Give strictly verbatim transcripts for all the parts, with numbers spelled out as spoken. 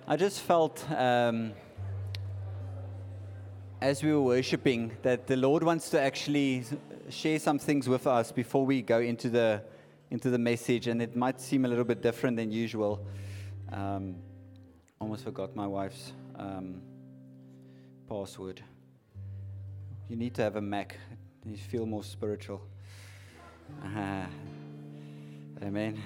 I just felt um, as we were worshiping that the Lord wants to actually share some things with us before we go into the into the message, and it might seem a little bit different than usual. Um, almost forgot my wife's um, password. You need to have a Mac. You feel more spiritual. Uh, amen.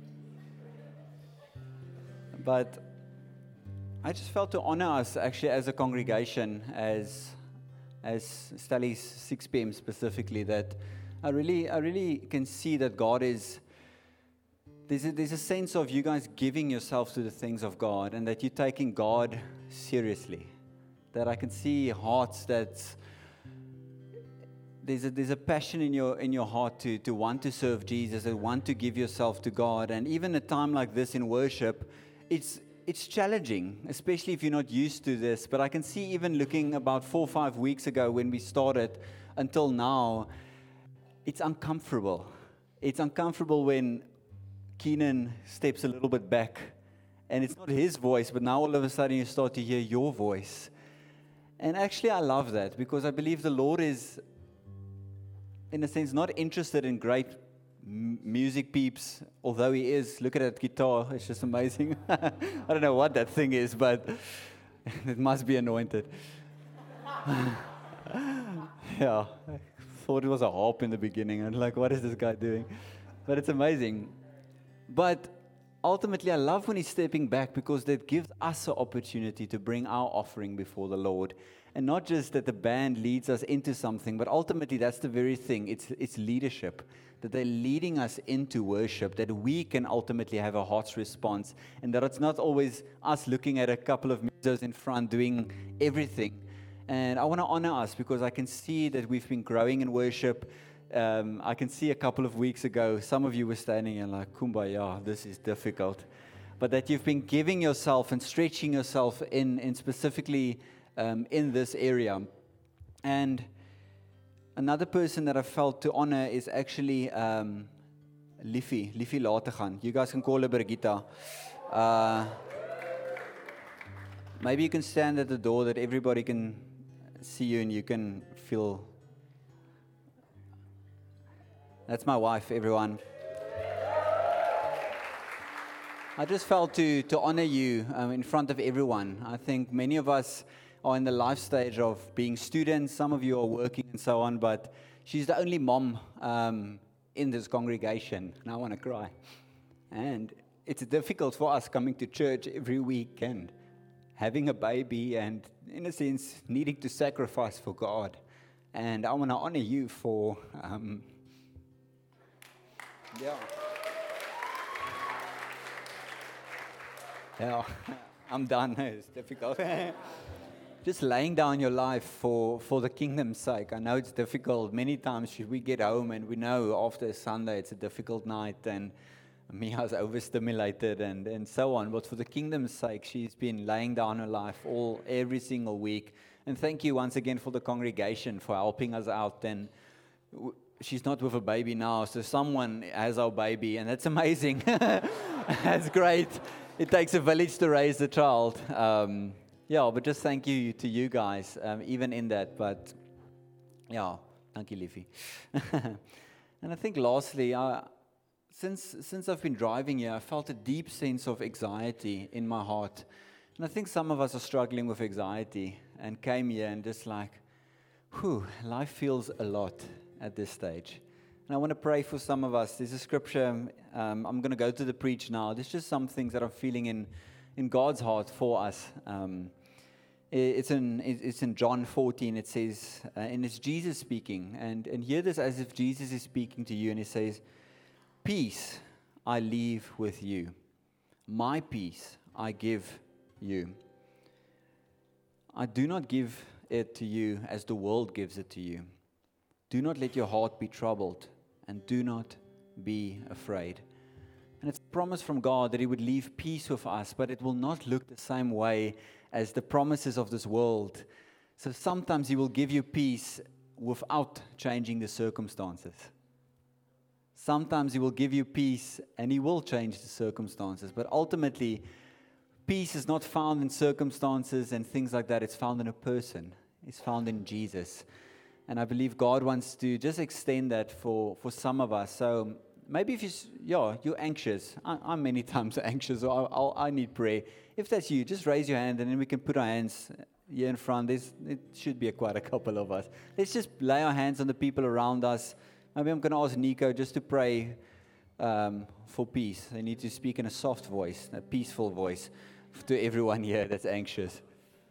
But I just felt to honor us actually as a congregation, as as Stelly's six p.m. specifically, that I really I really can see that God is, there's a, there's a sense of you guys giving yourselves to the things of God, and that you're taking God seriously. That I can see hearts that there's a there's a passion in your in your heart to to want to serve Jesus and want to give yourself to God. And even a time like this in worship, it's It's challenging, especially if you're not used to this. But I can see, even looking about four or five weeks ago when we started until now, it's uncomfortable. It's uncomfortable when Keenan steps a little bit back, and it's not his voice, but now all of a sudden you start to hear your voice. And actually I love that, because I believe the Lord is, in a sense, not interested in great music peeps, although he is. Look at that guitar, it's just amazing. I don't know what that thing is, but it must be anointed. Yeah, I thought it was a harp in the beginning. I'm like, what is this guy doing? But it's amazing. But ultimately, I love when he's stepping back, because that gives us an opportunity to bring our offering before the Lord. And not just that the band leads us into something, but ultimately that's the very thing. It's it's leadership. That they're leading us into worship, that we can ultimately have a heart's response, and that it's not always us looking at a couple of musos in front doing everything. And I want to honor us, because I can see that we've been growing in worship. Um, I can see a couple of weeks ago, some of you were standing and like, kumbaya, this is difficult. But that you've been giving yourself and stretching yourself in, in specifically um, in this area. And another person that I felt to honor is actually um, Liffy, Liffy Lategan. You guys can call her Brigitta. Uh, maybe you can stand at the door that everybody can see you and you can feel. That's my wife, everyone. I just felt to, to honor you um, in front of everyone. I think many of us are in the life stage of being students. Some of you are working and so on, but she's the only mom um, in this congregation. And I want to cry. And it's difficult for us coming to church every week and having a baby and, in a sense, needing to sacrifice for God. And I want to honor you for, um, yeah. Yeah, I'm done. It's difficult. Just laying down your life for, for the kingdom's sake. I know it's difficult. Many times we get home and we know after a Sunday it's a difficult night and Mia's overstimulated and, and so on. But for the kingdom's sake, she's been laying down her life all every single week. And thank you once again for the congregation for helping us out. And w- she's not with a baby now, so someone has our baby, and that's amazing. That's great. It takes a village to raise a child. Um, Yeah, but just thank you to you guys, um, even in that. But yeah, thank you, Liffy. And I think lastly, uh, since since I've been driving here, I felt a deep sense of anxiety in my heart. And I think some of us are struggling with anxiety and came here and just like, whew, life feels a lot at this stage. And I want to pray for some of us. There's a scripture, um, I'm going to go to the preach now. There's just some things that I'm feeling in, in God's heart for us. Um, It's in it's in John fourteen. It says, uh, and it's Jesus speaking, and and hear this as if Jesus is speaking to you, and he says, "Peace I leave with you, my peace I give you. I do not give it to you as the world gives it to you. Do not let your heart be troubled, and do not be afraid." And it's a promise from God that He would leave peace with us, but it will not look the same way as the promises of this world. So sometimes He will give you peace without changing the circumstances. Sometimes He will give you peace and He will change the circumstances. But ultimately, peace is not found in circumstances and things like that. It's found in a person. It's found in Jesus. And I believe God wants to just extend that for, for some of us. So maybe if you, yeah, you're anxious. I, I'm many times anxious, or I, I need prayer. If that's you, just raise your hand, and then we can put our hands here in front. There's, it should be a, quite a couple of us. Let's just lay our hands on the people around us. Maybe I'm going to ask Nico just to pray um, for peace. They need to speak in a soft voice, a peaceful voice to everyone here that's anxious.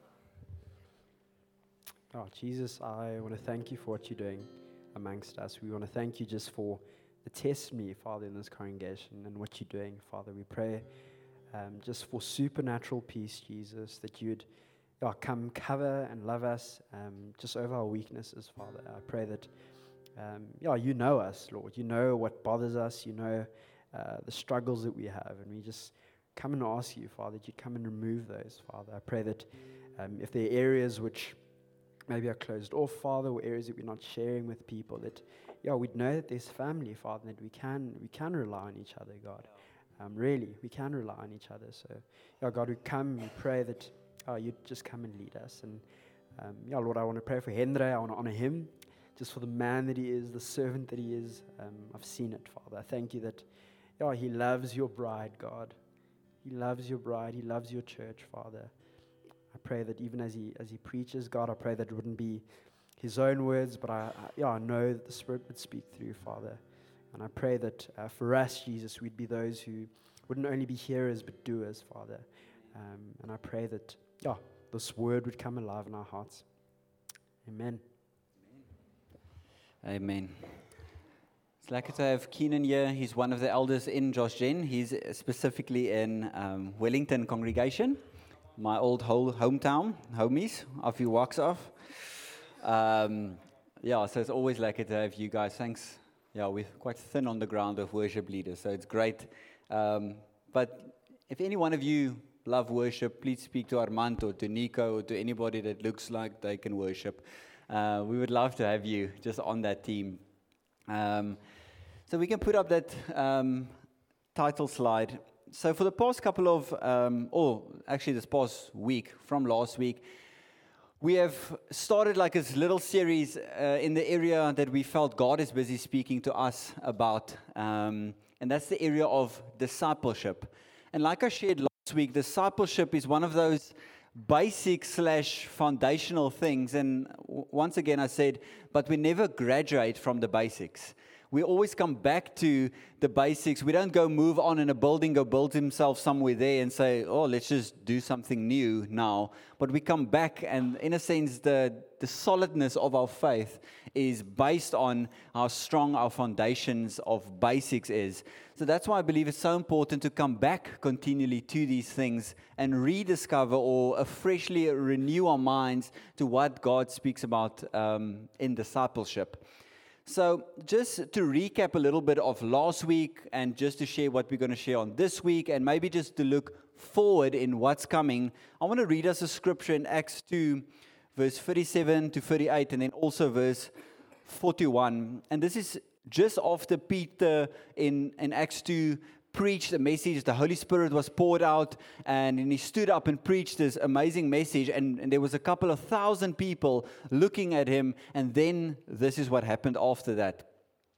Oh, Jesus, I want to thank you for what you're doing amongst us. We want to thank you just for the testimony, Father, in this congregation and what you're doing, Father. We pray um, just for supernatural peace, Jesus, that you'd yeah, come cover and love us um, just over our weaknesses, Father. I pray that, um, yeah, you know us, Lord. You know what bothers us. You know uh, the struggles that we have. And we just come and ask you, Father, that you come and remove those, Father. I pray that um, if there are areas which maybe are closed off, Father, or areas that we're not sharing with people, that, yeah, we'd know that there's family, Father, that we can we can rely on each other, God. Um, really, we can rely on each other. So, yeah, God, we come, we pray that, oh, you'd just come and lead us. And, um, yeah, Lord, I want to pray for Hendra. I want to honor him, just for the man that he is, the servant that he is. Um, I've seen it, Father. I thank you that, yeah, he loves your bride, God. He loves your bride. He loves your church, Father. I pray that even as he as he preaches, God, I pray that it wouldn't be his own words, but I, I yeah, I know that the Spirit would speak through, Father. And I pray that uh, for us, Jesus, we'd be those who wouldn't only be hearers but doers, Father. Um, and I pray that, yeah, this word would come alive in our hearts. Amen. Amen. It's lucky to have Keenan here. He's one of the elders in Josh Gen. He's specifically in um, Wellington congregation. My old whole hometown, homies, a few walks off. Um, yeah, so it's always lucky to have you guys. Thanks. Yeah, we're quite thin on the ground of worship leaders, so it's great. Um, but if any one of you love worship, please speak to Armand or to Nico or to anybody that looks like they can worship. Uh, we would love to have you just on that team. Um, so we can put up that um, title slide. So for the past couple of, um, or actually this past week, from last week, we have started like this little series uh, in the area that we felt God is busy speaking to us about, um, and that's the area of discipleship. And like I shared last week, discipleship is one of those basic slash foundational things. And w- once again I said, but we never graduate from the basics. We always come back to the basics. We don't go move on in a building, go build himself somewhere there and say, oh, let's just do something new now. But we come back, and in a sense, the, the solidness of our faith is based on how strong our foundations of basics is. So that's why I believe it's so important to come back continually to these things and rediscover or freshly renew our minds to what God speaks about um, in discipleship. So just to recap a little bit of last week and just to share what we're going to share on this week and maybe just to look forward in what's coming, I want to read us a scripture in Acts two, verse thirty-seven to thirty-eight, and then also verse forty-one. And this is just after Peter in, in Acts two preached a message. The Holy Spirit was poured out, and, and he stood up and preached this amazing message, and, and there was a couple of thousand people looking at him, and then this is what happened after that.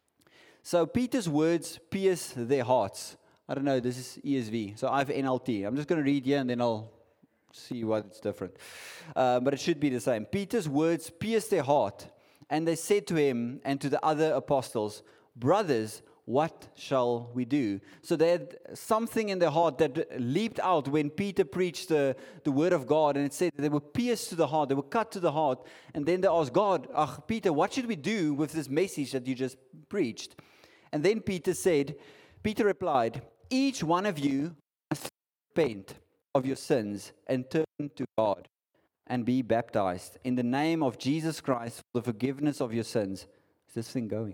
So Peter's words pierced their hearts. I don't know, this is E S V, so I have N L T. I'm just going to read here and then I'll see what's different. Uh, but it should be the same. Peter's words pierced their heart, and they said to him and to the other apostles, brothers, what shall we do? So they had something in their heart that leaped out when Peter preached the, the word of God, and it said that they were pierced to the heart, they were cut to the heart, and then they asked God, ah, Peter, what should we do with this message that you just preached? And then Peter said, Peter replied, each one of you must repent of your sins and turn to God and be baptized in the name of Jesus Christ for the forgiveness of your sins. Is this thing going?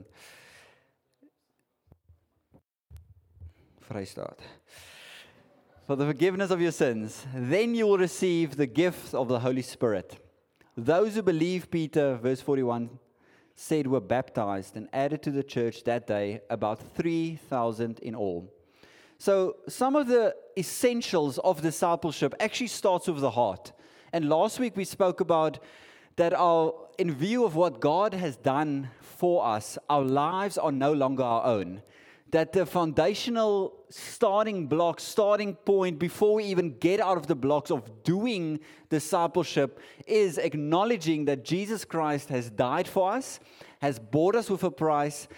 Vrystaat. For the forgiveness of your sins, then you will receive the gift of the Holy Spirit. Those who believe, Peter, verse forty-one, said were baptized and added to the church that day about three thousand in all. So some of the essentials of discipleship actually starts with the heart. And last week we spoke about that our, in view of what God has done for us, our lives are no longer our own. That the foundational starting block, starting point, before we even get out of the blocks of doing discipleship, is acknowledging that Jesus Christ has died for us, has bought us with a price,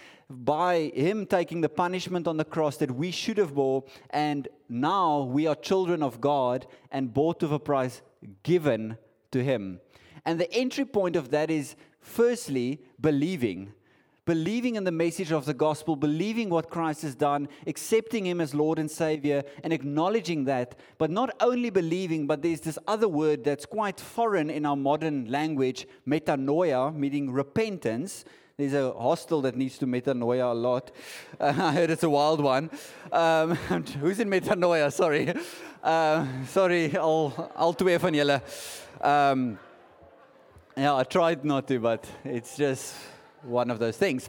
by Him taking the punishment on the cross that we should have bore, and now we are children of God and bought with a price given to Him. And the entry point of that is, firstly, believing. Believing in the message of the gospel, believing what Christ has done, accepting Him as Lord and Savior, and acknowledging that. But not only believing, but there's this other word that's quite foreign in our modern language, metanoia, meaning repentance. There's a hostel that needs to metanoia a lot. Uh, I heard it's a wild one. Um, who's in metanoia? Sorry. Uh, sorry, al, al twee van julle. Um, yeah, I tried not to, but it's just one of those things.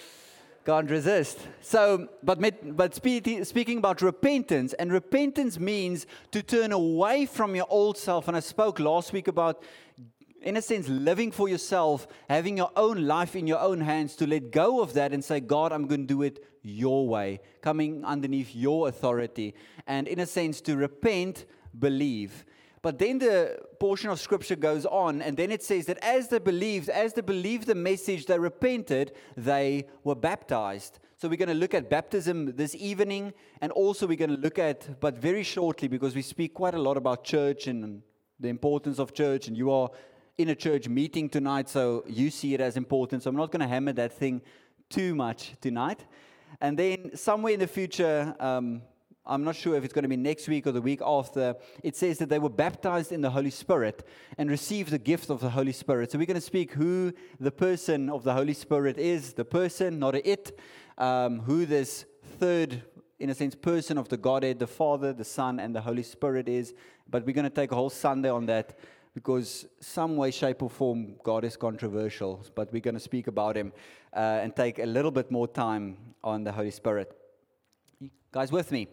Can't resist. So, but met, but speaking, speaking about repentance, and repentance means to turn away from your old self. And I spoke last week about, in a sense, living for yourself, having your own life in your own hands, to let go of that and say, God, I'm going to do it your way, coming underneath your authority. And in a sense, to repent, believe. But then the portion of Scripture goes on, and then it says that as they believed, as they believed the message, they repented, they were baptized. So we're going to look at baptism this evening, and also we're going to look at, but very shortly, because we speak quite a lot about church and the importance of church, and you are in a church meeting tonight, so you see it as important. So I'm not going to hammer that thing too much tonight. And then somewhere in the future, um, I'm not sure if it's going to be next week or the week after, it says that they were baptized in the Holy Spirit and received the gift of the Holy Spirit. So we're going to speak who the person of the Holy Spirit is, the person, not a it, um, who this third, in a sense, person of the Godhead, the Father, the Son, and the Holy Spirit is. But we're going to take a whole Sunday on that, because some way, shape, or form, God is controversial. But we're going to speak about Him uh, and take a little bit more time on the Holy Spirit. You guys with me?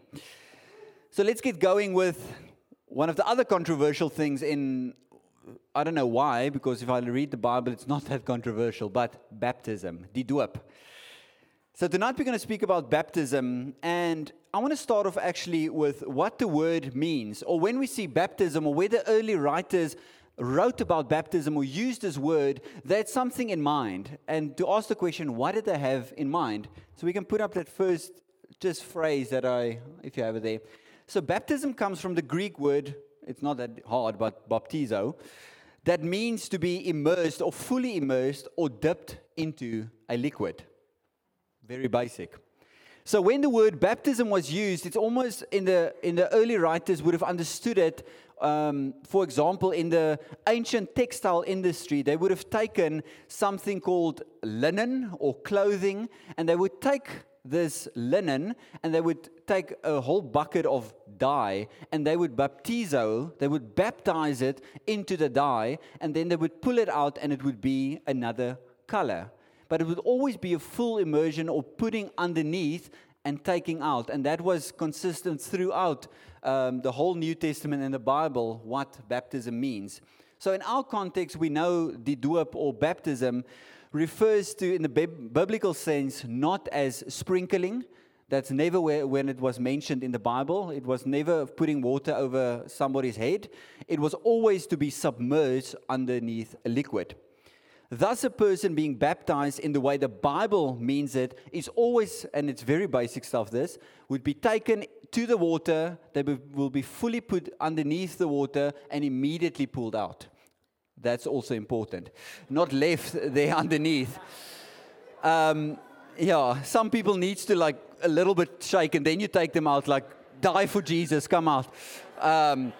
So let's get going with one of the other controversial things in, I don't know why, because if I read the Bible, it's not that controversial, but baptism, die doop. So tonight we're going to speak about baptism, and I want to start off actually with what the word means, or when we see baptism, or where the early writers wrote about baptism or used this word, they had something in mind. And to ask the question, what did they have in mind? So we can put up that first just phrase that I, if you have it there. So baptism comes from the Greek word, it's not that hard, but baptizo, that means to be immersed or fully immersed or dipped into a liquid. Very basic. So when the word baptism was used, it's almost in the in the early writers would have understood it. Um, for example, in the ancient textile industry, they would have taken something called linen or clothing, and they would take this linen and they would take a whole bucket of dye and they would baptizo, they would baptize it into the dye, and then they would pull it out and it would be another color. But it would always be a full immersion or putting underneath and taking out. And that was consistent throughout um, the whole New Testament and the Bible, what baptism means. So in our context, we know die doop or baptism refers to, in the biblical sense, not as sprinkling. That's never where, when it was mentioned in the Bible. It was never putting water over somebody's head. It was always to be submerged underneath a liquid. Thus, a person being baptized in the way the Bible means it is always, and it's very basic stuff this, would be taken to the water, they will be fully put underneath the water and immediately pulled out. That's also important. Not left there underneath. Um, yeah, some people needs to like a little bit shake and then you take them out, like, die for Jesus, come out. Um,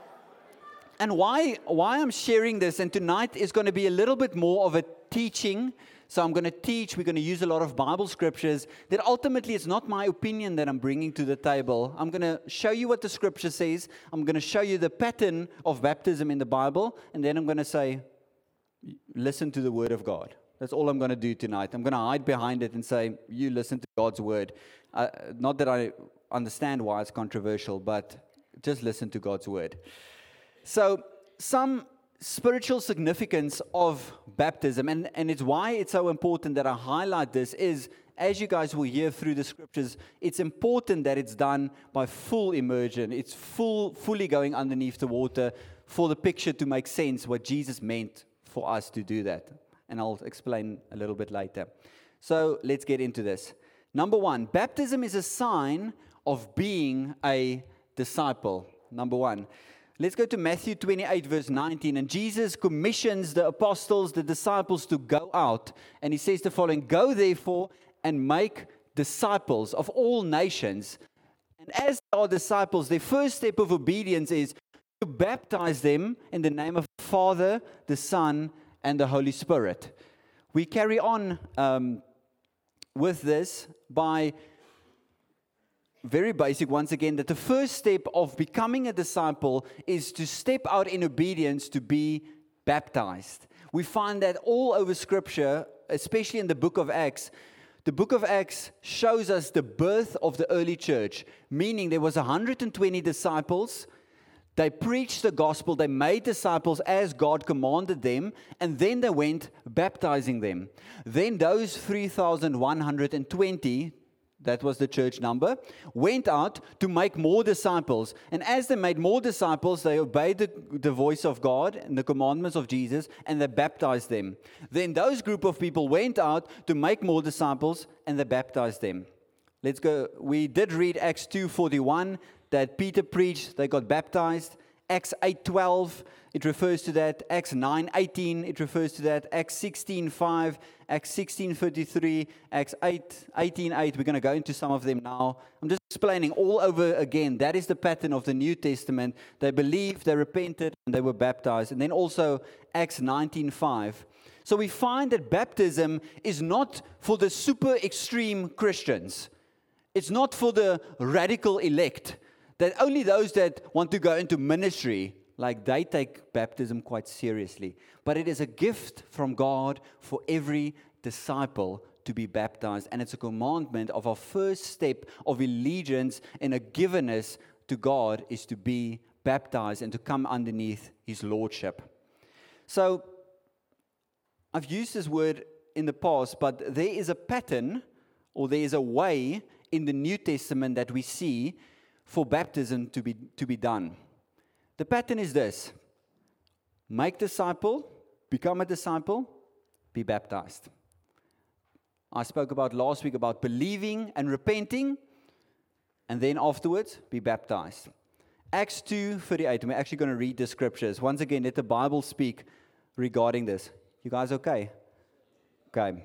And why, why I'm sharing this, and tonight is going to be a little bit more of a teaching. So I'm going to teach, we're going to use a lot of Bible scriptures, that ultimately it's not my opinion that I'm bringing to the table. I'm going to show you what the scripture says. I'm going to show you the pattern of baptism in the Bible. And then I'm going to say, listen to the word of God. That's all I'm going to do tonight. I'm going to hide behind it and say, you listen to God's word. Uh, not that I... understand why it's controversial, but just listen to God's word. So, some spiritual significance of baptism, and, and it's why it's so important that I highlight this, is, as you guys will hear through the scriptures, it's important that it's done by full immersion. It's full, fully going underneath the water for the picture to make sense what Jesus meant for us to do that. And I'll explain a little bit later. So let's get into this. Number one, baptism is a sign of being a disciple. Number one. Let's go to Matthew twenty-eight, verse nineteen. And Jesus commissions the apostles, the disciples, to go out. And he says the following: "Go therefore and make disciples of all nations." And as they are disciples, their first step of obedience is to baptize them in the name of the Father, the Son, and the Holy Spirit. We carry on um, with this by very basic, once again, that the first step of becoming a disciple is to step out in obedience to be baptized. We find that all over Scripture, especially in the book of Acts. The book of Acts shows us the birth of the early church, meaning there was one hundred twenty disciples. They preached the gospel, they made disciples as God commanded them, and then they went baptizing them. Then those three thousand one hundred twenty, that was the church number, went out to make more disciples. And as they made more disciples, they obeyed the, the voice of God and the commandments of Jesus, and they baptized them. Then those group of people went out to make more disciples, and they baptized them. Let's go. We did read Acts two forty-one, that Peter preached, they got baptized. Acts eight twelve, it refers to that. Acts nine eighteen, it refers to that. Acts sixteen five, Acts sixteen thirty-three, Acts eight eighteen eight. We're going to go into some of them now. I'm just explaining all over again. That is the pattern of the New Testament. They believed, they repented, and they were baptized. And then also Acts nineteen five. So we find that baptism is not for the super extreme Christians. It's not for the radical elect. That only those that want to go into ministry, like they take baptism quite seriously. But it is a gift from God for every disciple to be baptized. And it's a commandment of our first step of allegiance and a givenness to God is to be baptized and to come underneath His Lordship. So, I've used this word in the past, but there is a pattern or there is a way in the New Testament that we see for baptism to be to be done. The pattern is this: make disciple, become a disciple, be baptized. I spoke about last week about believing and repenting, and then afterwards be baptized. Acts two thirty-eight, and we're actually going to read the scriptures. Once again, let the Bible speak regarding this. You guys okay? Okay.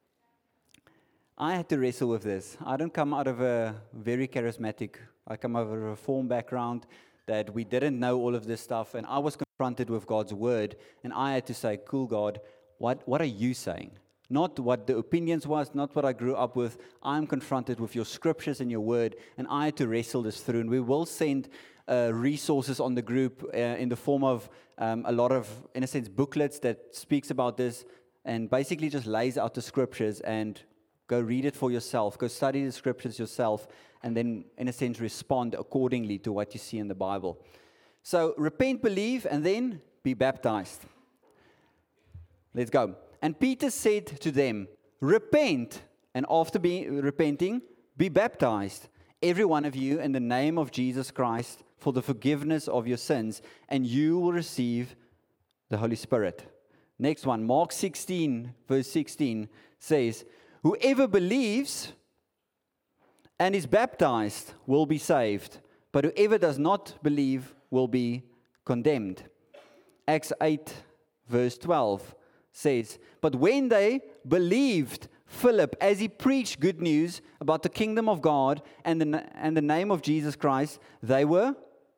I had to wrestle with this. I don't come out of a very charismatic, I come out of a reform background that we didn't know all of this stuff, and I was confronted with God's word, and I had to say, cool God, what, what are you saying? Not what the opinions was, not what I grew up with. I'm confronted with your scriptures and your word, and I had to wrestle this through, and we will send uh, resources on the group uh, in the form of um, a lot of, in a sense, booklets that speaks about this, and basically just lays out the scriptures, and go read it for yourself. Go study the scriptures yourself. And then, in a sense, respond accordingly to what you see in the Bible. So, repent, believe, and then be baptized. Let's go. And Peter said to them, repent, and after be, repenting, be baptized, every one of you, in the name of Jesus Christ, for the forgiveness of your sins, and you will receive the Holy Spirit. Next one, Mark sixteen, verse sixteen, says, whoever believes and is baptized will be saved, but whoever does not believe will be condemned. Acts eight, verse twelve says, but when they believed Philip as he preached good news about the kingdom of God and the, and the name of Jesus Christ, they were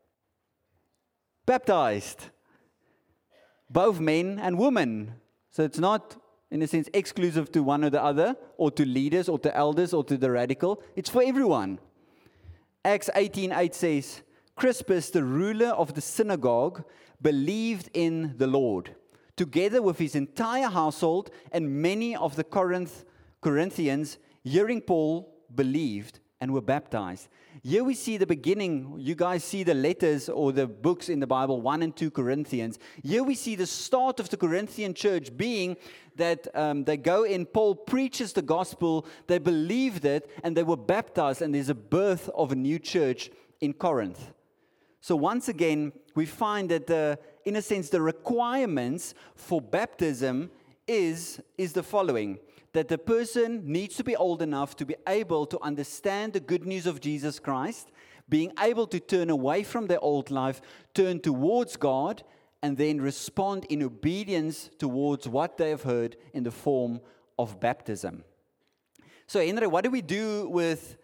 baptized. Both men and women. So it's not, in a sense, exclusive to one or the other, or to leaders, or to elders, or to the radical. It's for everyone. Acts eighteen eight says, Crispus, the ruler of the synagogue, believed in the Lord, together with his entire household, and many of the Corinth, Corinthians, hearing Paul, believed and were baptized. Here we see the beginning. You guys see the letters or the books in the Bible, one and two Corinthians. Here we see the start of the Corinthian church being that um, they go in, Paul preaches the gospel, they believed it, and they were baptized, and there's a birth of a new church in Corinth. So once again, we find that, the, in a sense, the requirements for baptism is, is the following. That the person needs to be old enough to be able to understand the good news of Jesus Christ, being able to turn away from their old life, turn towards God, and then respond in obedience towards what they have heard in the form of baptism. So, Henry, what do we do with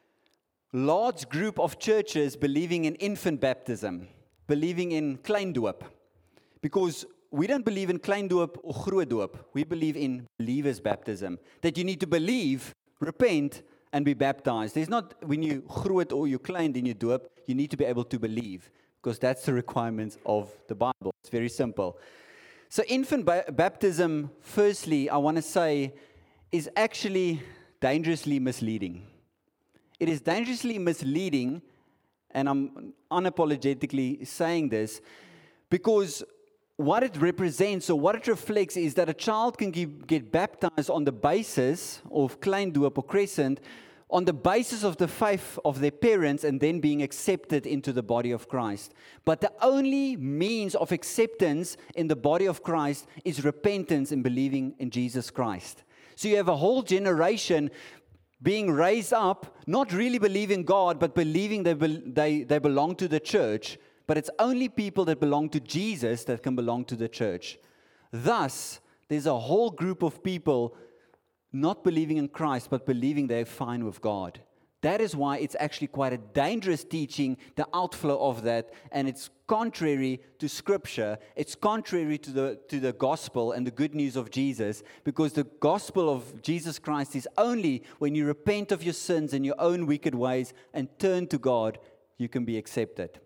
large group of churches believing in infant baptism, believing in kleindoop? Because we don't believe in kleindoop or grootdoop. We believe in believer's baptism. That you need to believe, repent, and be baptized. There's not when you groot or you klein then you doop. You need to be able to believe, because that's the requirements of the Bible. It's very simple. So infant ba- baptism, firstly, I want to say, is actually dangerously misleading. It is dangerously misleading, and I'm unapologetically saying this, because what it represents or what it reflects is that a child can give, get baptized on the basis of kleindoop or crescent, on the basis of the faith of their parents, and then being accepted into the body of Christ. But the only means of acceptance in the body of Christ is repentance and believing in Jesus Christ. So you have a whole generation being raised up, not really believing God, but believing they, be, they, they belong to the church. But it's only people that belong to Jesus that can belong to the church. Thus, there's a whole group of people not believing in Christ, but believing they're fine with God. That is why it's actually quite a dangerous teaching, the outflow of that, and it's contrary to Scripture. It's contrary to the to the gospel and the good news of Jesus, because the gospel of Jesus Christ is only when you repent of your sins and your own wicked ways and turn to God, you can be accepted.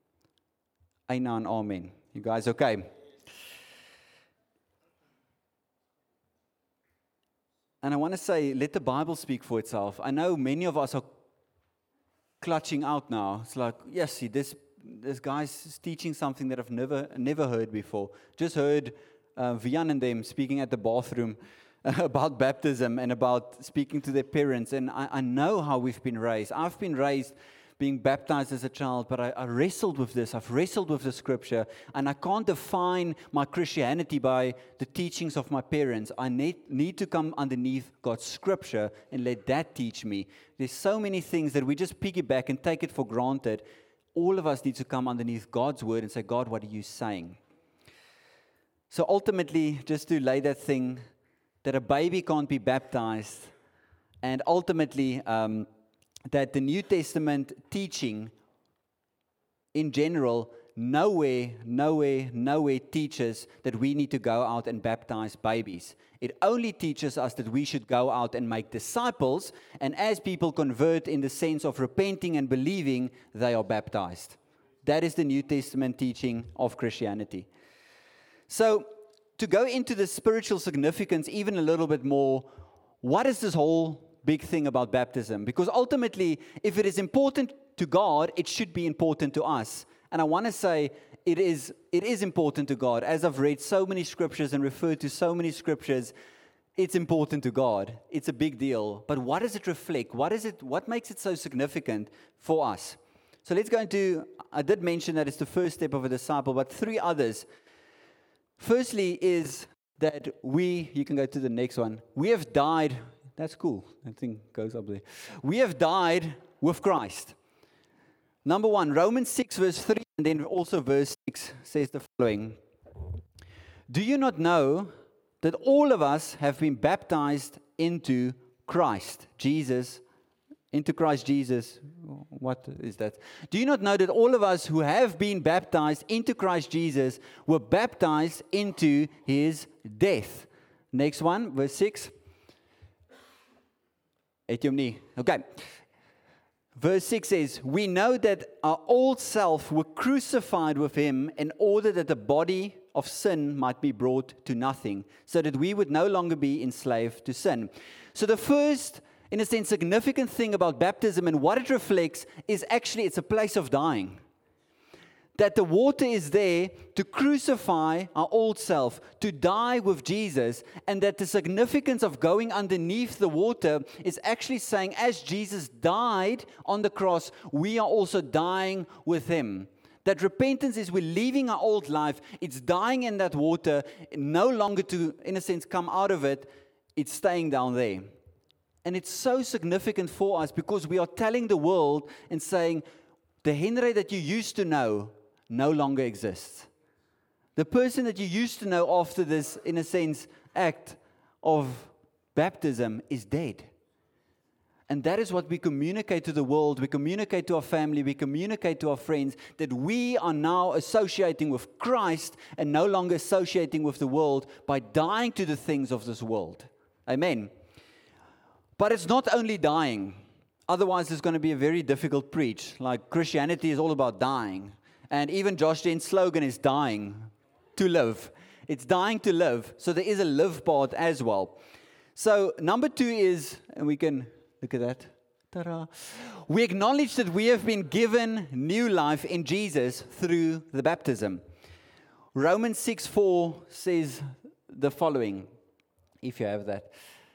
Amen and amen. You guys okay? And I want to say, let the Bible speak for itself. I know many of us are clutching out now. It's like, yes, see, this this guy's teaching something that I've never never heard before. Just heard uh, Vian and them speaking at the bathroom about baptism and about speaking to their parents. And I, I know how we've been raised. I've been raised being baptized as a child, but I, I wrestled with this. I've wrestled with the Scripture, and I can't define my Christianity by the teachings of my parents. I need, need to come underneath God's Scripture and let that teach me. There's so many things that we just piggyback and take it for granted. All of us need to come underneath God's Word and say, God, what are you saying? So ultimately, just to lay that thing, that a baby can't be baptized, and ultimately, um, that the New Testament teaching in general nowhere, nowhere, nowhere teaches that we need to go out and baptize babies. It only teaches us that we should go out and make disciples, and as people convert in the sense of repenting and believing, they are baptized. That is the New Testament teaching of Christianity. So, to go into the spiritual significance even a little bit more, what is this whole big thing about baptism? Because ultimately, if it is important to God, it should be important to us. And I want to say it is it is important to God. As I've read so many scriptures and referred to so many scriptures, it's important to God. It's a big deal. But what does it reflect? What is it? What makes it so significant for us? So let's go into, I did mention that it's the first step of a disciple, but three others. Firstly is that we, you can go to the next one, we have died. That's cool. That thing goes up there. We have died with Christ. Number one, Romans six verse three, and then also verse six says the following. Do you not know that all of us have been baptized into Christ, Jesus, into Christ Jesus? What is that? Do you not know that all of us who have been baptized into Christ Jesus were baptized into His death? Next one, verse six. Okay. Verse six says, we know that our old self were crucified with Him in order that the body of sin might be brought to nothing, so that we would no longer be enslaved to sin. So the first In a sense, significant thing about baptism and what it reflects is actually it's a place of dying. That the water is there to crucify our old self, to die with Jesus, and that the significance of going underneath the water is actually saying, as Jesus died on the cross, we are also dying with him. That repentance is we're leaving our old life, it's dying in that water, no longer to, in a sense, come out of it, it's staying down there. And it's so significant for us because we are telling the world and saying, the Henry that you used to know no longer exists. The person that you used to know after this, in a sense, act of baptism is dead. And that is what we communicate to the world, we communicate to our family, we communicate to our friends, that we are now associating with Christ and no longer associating with the world by dying to the things of this world. Amen. But it's not only dying. Otherwise, it's going to be a very difficult preach. Like Christianity is all about dying. And even Josh Gent's slogan is dying to live. It's dying to live. So there is a live part as well. So number two is, and we can look at that. Ta-da. We acknowledge that we have been given new life in Jesus through the baptism. Romans six four says the following, if you have that.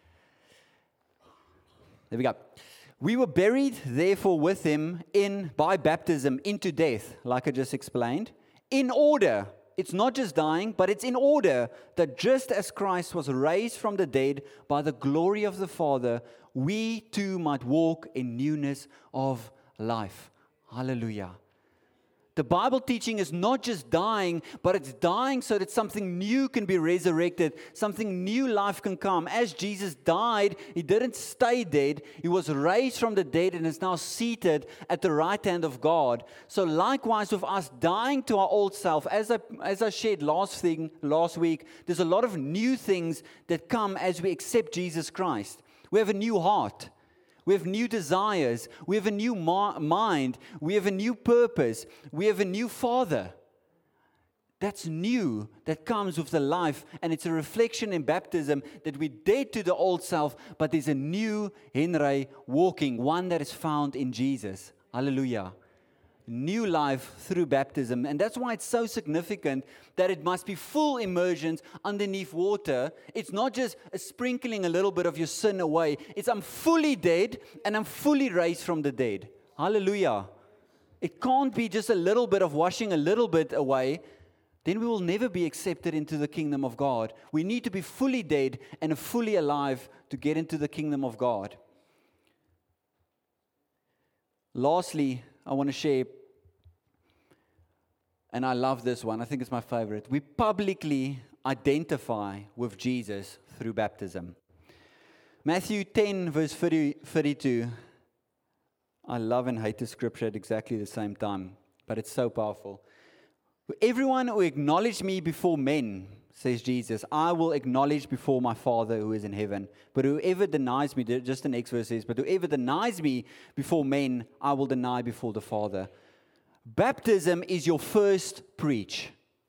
There we go. We were buried, therefore, with him in by baptism into death, like I just explained, in order, it's not just dying, but it's in order that just as Christ was raised from the dead by the glory of the Father, we too might walk in newness of life. Hallelujah. The Bible teaching is not just dying, but it's dying so that something new can be resurrected, something new life can come. As Jesus died, he didn't stay dead. He was raised from the dead and is now seated at the right hand of God. So likewise with us dying to our old self, as I, as I shared last, thing, last week, there's a lot of new things that come as we accept Jesus Christ. We have a new heart. We have new desires. We have a new ma- mind. We have a new purpose. We have a new Father. That's new. That comes with the life. And it's a reflection in baptism that we're dead to the old self, but there's a new Henry walking, one that is found in Jesus. Hallelujah. New life through baptism. And that's why it's so significant that it must be full immersions underneath water. It's not just a sprinkling a little bit of your sin away. It's I'm fully dead and I'm fully raised from the dead. Hallelujah. It can't be just a little bit of washing a little bit away. Then we will never be accepted into the kingdom of God. We need to be fully dead and fully alive to get into the kingdom of God. Lastly, I want to share, and I love this one, I think it's my favorite. We publicly identify with Jesus through baptism. Matthew ten, verse thirty-two. I love and hate the scripture at exactly the same time, but it's so powerful. Everyone who acknowledges me before men, says Jesus, I will acknowledge before my Father who is in heaven. But whoever denies me, just the next verse says, but whoever denies me before men, I will deny before the Father. Baptism is your first preach.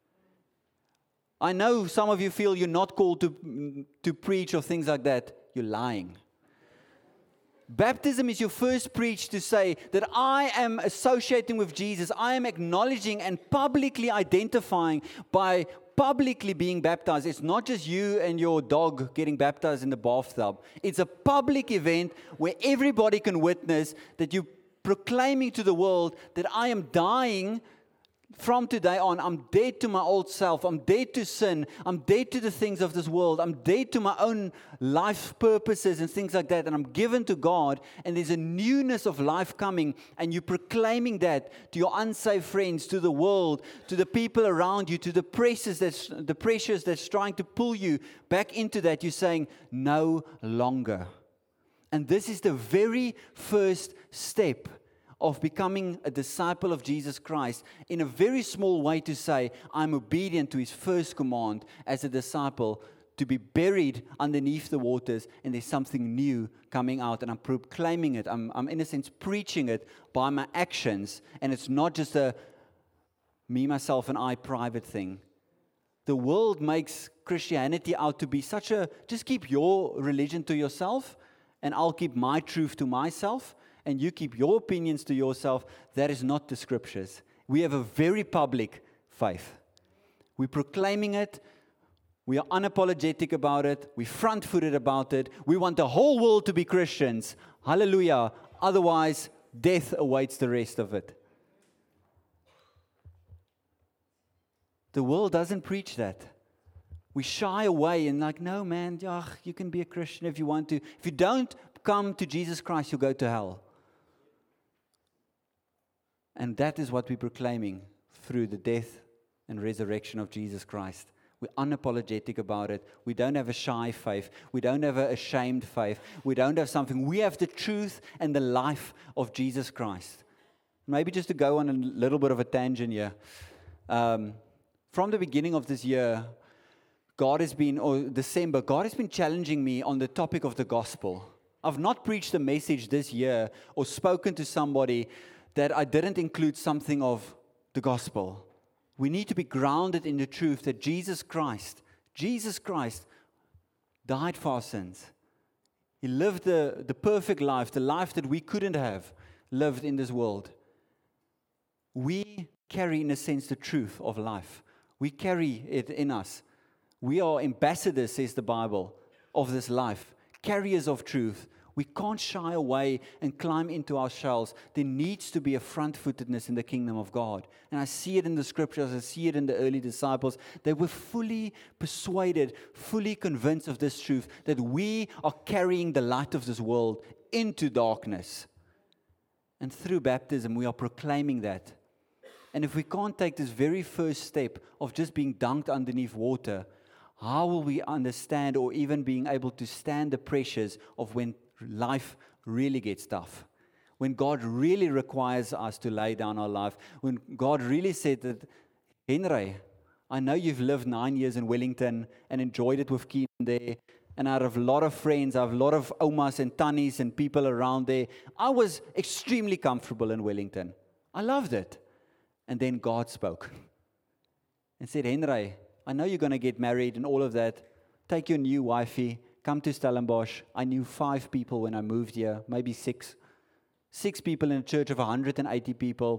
I know some of you feel you're not called to, to preach or things like that. You're lying. Baptism is your first preach to say that I am associating with Jesus. I am acknowledging and publicly identifying by publicly being baptized. It's not just you and your dog getting baptized in the bathtub. It's a public event where everybody can witness that you're proclaiming to the world that I am dying from today on. I'm dead to my old self. I'm dead to sin. I'm dead to the things of this world. I'm dead to my own life purposes and things like that. And I'm given to God. And there's a newness of life coming. And you're proclaiming that to your unsaved friends, to the world, to the people around you, to the pressures that's, the pressures that's trying to pull you back into that. You're saying, no longer. And this is the very first step of becoming a disciple of Jesus Christ, in a very small way to say, I'm obedient to his first command as a disciple to be buried underneath the waters, and there's something new coming out, and I'm proclaiming it. I'm, I'm in a sense preaching it by my actions, and it's not just a me, myself, and I private thing. The world makes Christianity out to be such a, just keep your religion to yourself, and I'll keep my truth to myself, and you keep your opinions to yourself, that is not the scriptures. We have a very public faith. We're proclaiming it. We are unapologetic about it. We're front-footed about it. We want the whole world to be Christians. Hallelujah. Otherwise, death awaits the rest of it. The world doesn't preach that. We shy away and like, no man, ugh, you can be a Christian if you want to. If you don't come to Jesus Christ, you'll go to hell. And that is what we're proclaiming through the death and resurrection of Jesus Christ. We're unapologetic about it. We don't have a shy faith. We don't have an ashamed faith. We don't have something. We have the truth and the life of Jesus Christ. Maybe just to go on a little bit of a tangent here. Um, from the beginning of this year, God has been, or December, God has been challenging me on the topic of the gospel. I've not preached a message this year or spoken to somebody that I didn't include something of the gospel. We need to be grounded in the truth that Jesus Christ, Jesus Christ died for our sins. He lived the, the perfect life, the life that we couldn't have lived in this world. We carry, in a sense, the truth of life. We carry it in us. We are ambassadors, says the Bible, of this life, carriers of truth. We can't shy away and climb into our shells. There needs to be a front-footedness in the kingdom of God. And I see it in the scriptures. I see it in the early disciples. They were fully persuaded, fully convinced of this truth, that we are carrying the light of this world into darkness. And through baptism, we are proclaiming that. And if we can't take this very first step of just being dunked underneath water, how will we understand or even being able to stand the pressures of when life really gets tough? When God really requires us to lay down our life. When God really said that, Henry, I know you've lived nine years in Wellington and enjoyed it with Keenan there. And I have a lot of friends, I have a lot of omas and tannies and people around there. I was extremely comfortable in Wellington. I loved it. And then God spoke and said, Henry, I know you're going to get married and all of that. Take your new wifey, come to Stellenbosch. I knew five people when I moved here, maybe six. Six people in a church of one hundred eighty people.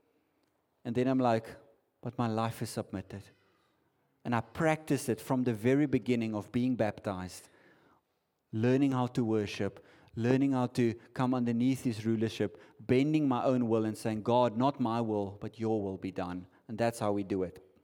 And then I'm like, but my life is submitted. And I practiced it from the very beginning of being baptized, learning how to worship, learning how to come underneath His rulership, bending my own will and saying, God, not my will, but your will be done. And that's how we do it.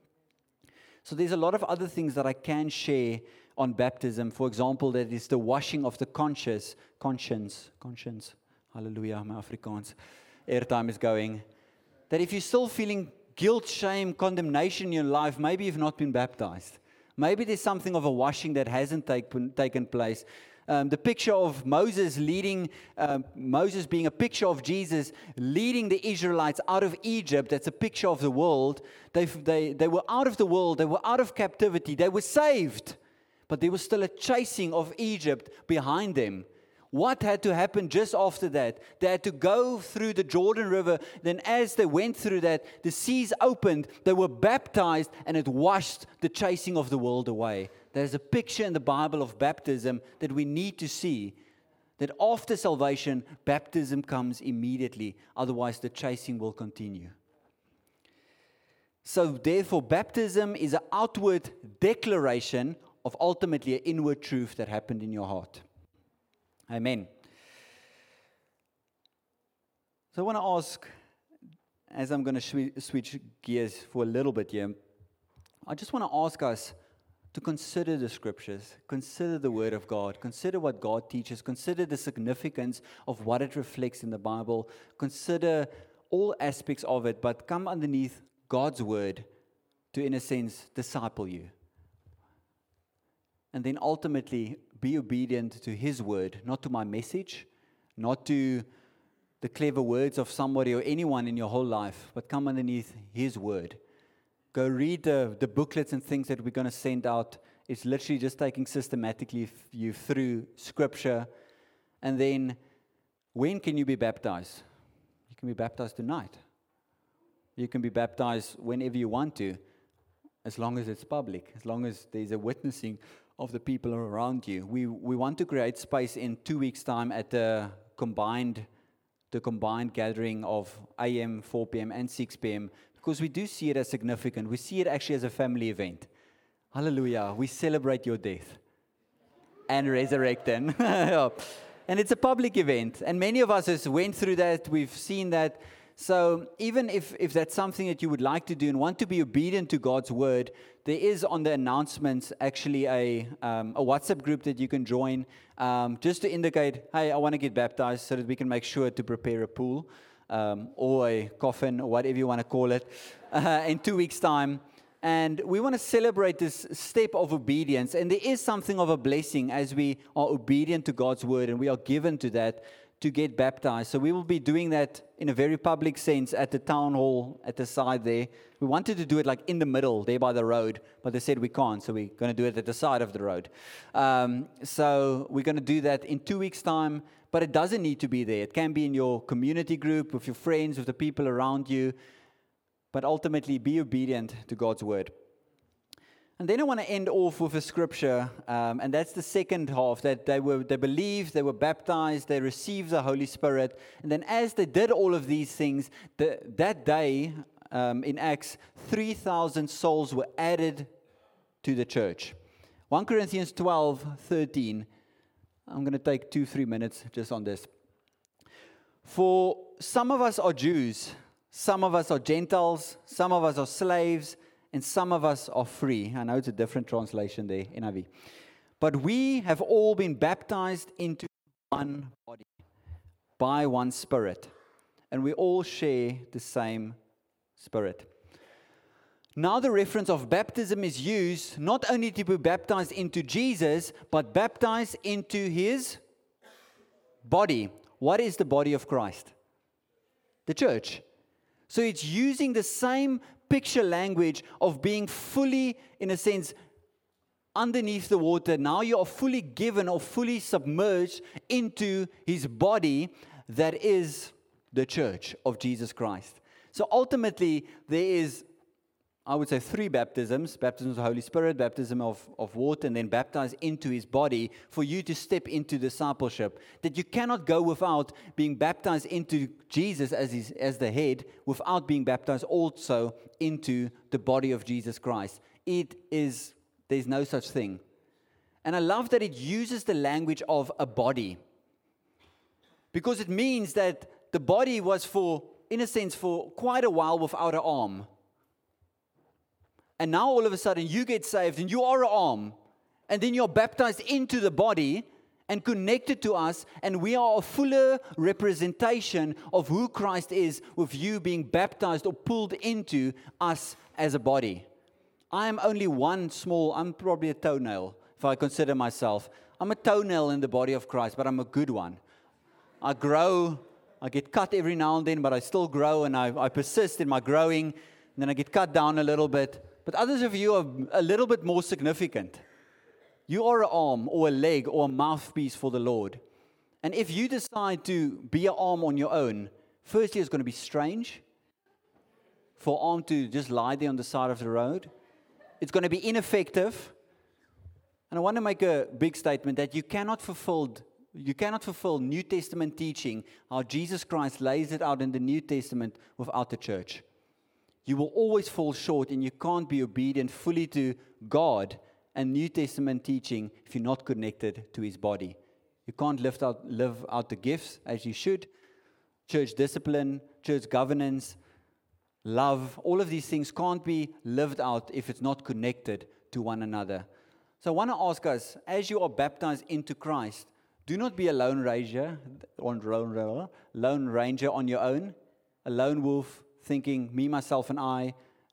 So there's a lot of other things that I can share on baptism. For example, that is the washing of the conscience. Conscience. Conscience. Hallelujah, my Afrikaans. Airtime is going. That if you're still feeling guilt, shame, condemnation in your life, maybe you've not been baptized. Maybe there's something of a washing that hasn't take, taken place. Um, the picture of Moses leading, um, Moses being a picture of Jesus leading the Israelites out of Egypt, that's a picture of the world. They, they, they were out of the world, they were out of captivity, they were saved, but there was still a chasing of Egypt behind them. What had to happen just after that? They had to go through the Jordan River. Then as they went through that, the seas opened, they were baptized, and it washed the chasing of the world away. There's a picture in the Bible of baptism that we need to see. That after salvation, baptism comes immediately. Otherwise, the chasing will continue. So therefore, baptism is an outward declaration of ultimately an inward truth that happened in your heart. Amen. So I want to ask, as I'm going to sh- switch gears for a little bit here, I just want to ask us to consider the scriptures, consider the word of God, consider what God teaches, consider the significance of what it reflects in the Bible, consider all aspects of it, but come underneath God's word to, in a sense, disciple you. And then ultimately be obedient to His word, not to my message, not to the clever words of somebody or anyone in your whole life, but come underneath His word. Go read the, the booklets and things that we're going to send out. It's literally just taking systematically you through Scripture. And then, when can you be baptized? You can be baptized tonight. You can be baptized whenever you want to, as long as it's public, as long as there's a witnessing of the people around you. We we want to create space in two weeks' time at the combined the combined gathering of A M, four p.m. and six p.m. because we do see it as significant. We see it actually as a family event. Hallelujah. We celebrate your death and resurrecting. And it's a public event. And many of us has went through that. We've seen that. So even if, if that's something that you would like to do and want to be obedient to God's word, there is on the announcements actually a, um, a WhatsApp group that you can join um, just to indicate, hey, I want to get baptized, so that we can make sure to prepare a pool um, or a coffin or whatever you want to call it uh, in two weeks' time. And we want to celebrate this step of obedience. And there is something of a blessing as we are obedient to God's word and we are given to that to get baptized. So we will be doing that in a very public sense at the town hall at the side there. We wanted to do it like in the middle there by the road, but they said we can't, so we're going to do it at the side of the road. Um, so we're going to do that in two weeks' time, but it doesn't need to be there. It can be in your community group, with your friends, with the people around you, but ultimately be obedient to God's word. And then I want to end off with a scripture, um, and that's the second half, that they were they believed, they were baptized, they received the Holy Spirit, and then as they did all of these things, the, that day um, in Acts, three thousand souls were added to the church. First Corinthians twelve thirteen. I'm going to take two, three minutes just on this. For some of us are Jews, some of us are Gentiles, some of us are slaves, and some of us are free. I know it's a different translation there, N I V. But we have all been baptized into one body by one Spirit. And we all share the same Spirit. Now the reference of baptism is used not only to be baptized into Jesus, but baptized into His body. What is the body of Christ? The church. So it's using the same picture language of being fully, in a sense, underneath the water. Now you are fully given or fully submerged into His body, that is the church of Jesus Christ. So ultimately, there is, I would say, three baptisms. Baptism of the Holy Spirit, baptism of, of water, and then baptized into His body for you to step into discipleship. That you cannot go without being baptized into Jesus as, his, as the head, without being baptized also into the body of Jesus Christ. It is, there's no such thing. And I love that it uses the language of a body. Because it means that the body was for, in a sense, for quite a while without an arm. And now all of a sudden you get saved and you are an arm. And then you're baptized into the body and connected to us. And we are a fuller representation of who Christ is, with you being baptized or pulled into us as a body. I am only one small, I'm probably a toenail if I consider myself. I'm a toenail in the body of Christ, but I'm a good one. I grow, I get cut every now and then, but I still grow and I, I persist in my growing. And then I get cut down a little bit. But others of you are a little bit more significant. You are an arm or a leg or a mouthpiece for the Lord. And if you decide to be an arm on your own, firstly, it's going to be strange for an arm to just lie there on the side of the road. It's going to be ineffective. And I want to make a big statement that you cannot fulfill, you cannot fulfill New Testament teaching, how Jesus Christ lays it out in the New Testament, without the church. You will always fall short, and you can't be obedient fully to God and New Testament teaching if you're not connected to His body. You can't live out, live out the gifts as you should. Church discipline, church governance, love, all of these things can't be lived out if it's not connected to one another. So I want to ask us, as you are baptized into Christ, do not be a lone ranger, on lone ranger on your own, a lone wolf, thinking, me, myself, and I,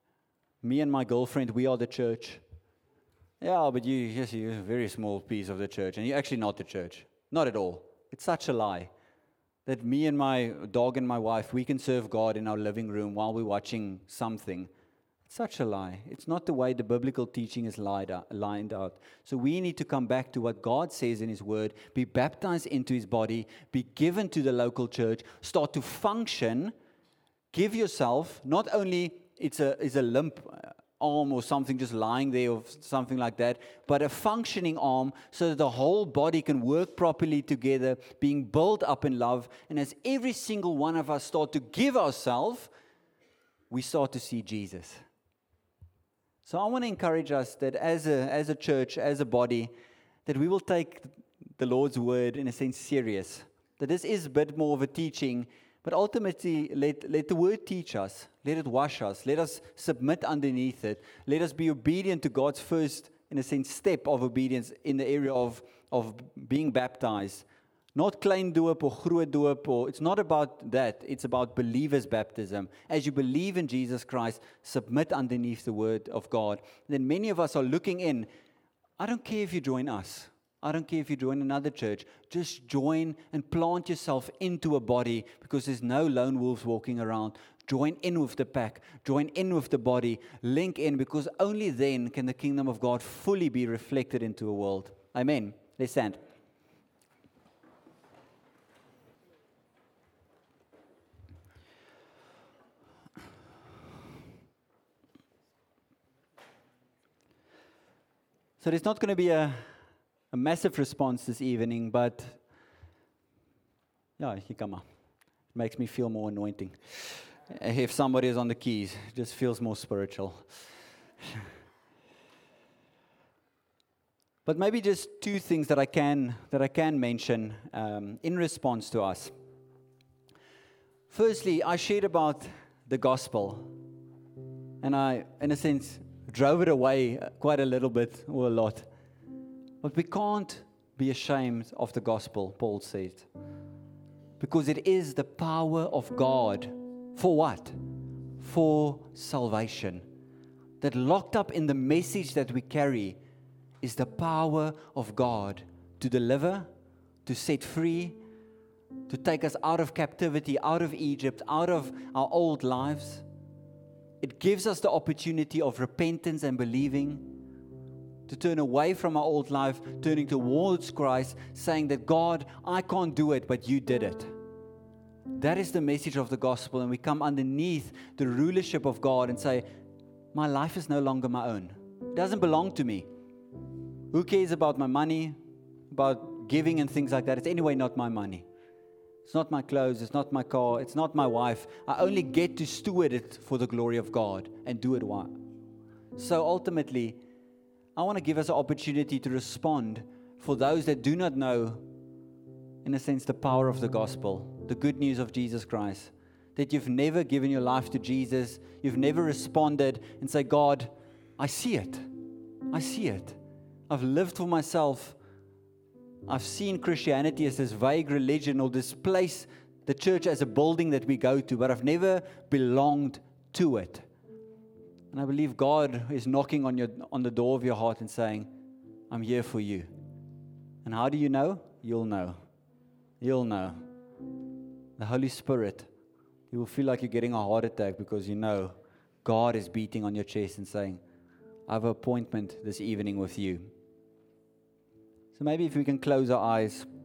me and my girlfriend, we are the church. Yeah, but you, yes, you're a very small piece of the church, and you're actually not the church. Not at all. It's such a lie that me and my dog and my wife, we can serve God in our living room while we're watching something. It's such a lie. It's not the way the biblical teaching is lined out. So we need to come back to what God says in His Word, be baptized into His body, be given to the local church, start to function. Give yourself, not only it's a, it's a limp arm or something just lying there or something like that, but a functioning arm so that the whole body can work properly together, being built up in love. And as every single one of us start to give ourselves, we start to see Jesus. So I want to encourage us that as a, as a church, as a body, that we will take the Lord's word in a sense serious. That this is a bit more of a teaching, but ultimately let, let the word teach us. Let it wash us. Let us submit underneath it. Let us be obedient to God's first, in a sense, step of obedience in the area of, of being baptized. Not klein doop or groot doop, or it's not about that. It's about believers' baptism. As you believe in Jesus Christ, submit underneath the word of God. Then many of us are looking in. I don't care if you join us. I don't care if you join another church. Just join and plant yourself into a body, because there's no lone wolves walking around. Join in with the pack. Join in with the body. Link in, because only then can the kingdom of God fully be reflected into a world. Amen. Let's stand. So there's not going to be a, a massive response this evening, but yeah, here come on. It makes me feel more anointing. If somebody is on the keys, it just feels more spiritual. But maybe just two things that I can that I can mention um, in response to us. Firstly, I shared about the gospel, and I, in a sense, drove it away quite a little bit or a lot. But we can't be ashamed of the gospel, Paul said, because it is the power of God. For what? For salvation. That locked up in the message that we carry is the power of God to deliver, to set free, to take us out of captivity, out of Egypt, out of our old lives. It gives us the opportunity of repentance and believing, to turn away from our old life, turning towards Christ, saying that, God, I can't do it, but you did it. That is the message of the gospel, and we come underneath the rulership of God and say, my life is no longer my own. It doesn't belong to me. Who cares about my money, about giving and things like that? It's anyway not my money. It's not my clothes, it's not my car, it's not my wife. I only get to steward it for the glory of God and do it well. So ultimately, I want to give us an opportunity to respond for those that do not know, in a sense, the power of the gospel, the good news of Jesus Christ. That you've never given your life to Jesus, you've never responded and say, God, I see it. I see it. I've lived for myself. I've seen Christianity as this vague religion or this place, the church as a building that we go to, but I've never belonged to it. And I believe God is knocking on your on the door of your heart and saying, I'm here for you. And how do you know? You'll know. You'll know. The Holy Spirit, you will feel like you're getting a heart attack because you know God is beating on your chest and saying, I have an appointment this evening with you. So maybe if we can close our eyes.